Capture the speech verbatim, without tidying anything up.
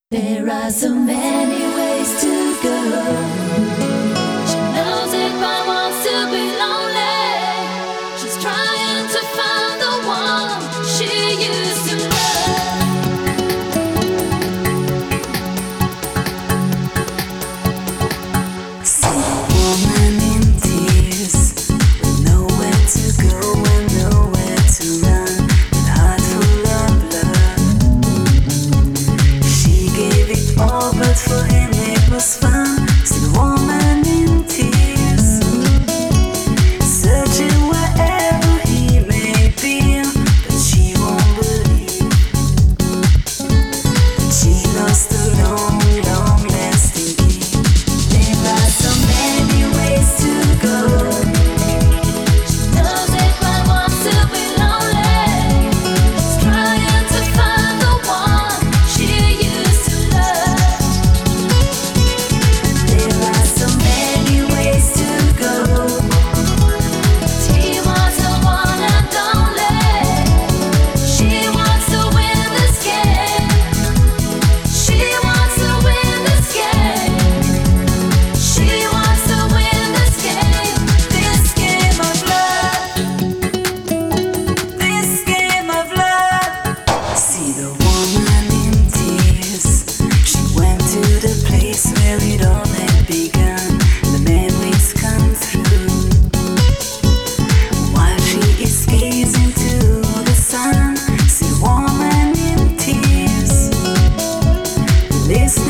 There are so many ways to go. She knows it but wants to be lonely. She's trying to find the one she used to love. See a woman in tears, with nowhere to go and nowhere to run, with heart full of love. She gave it all, but for him it was fun. See the woman in tears, searching wherever he may be, but she won't believe that she lost the long, long lasting key. There are so many ways to go. She knows it but wants to be lonely. She's trying to find the one she used to love. There are so many ways to go. He wants the one and only. She wants to win this game. She wants to win this game. She wants to win this game. This game of love. This game of love. See the woman in tears. She went to the place where it all had begun. The memories come through while she is gazing to the sun. See the woman in tears, listening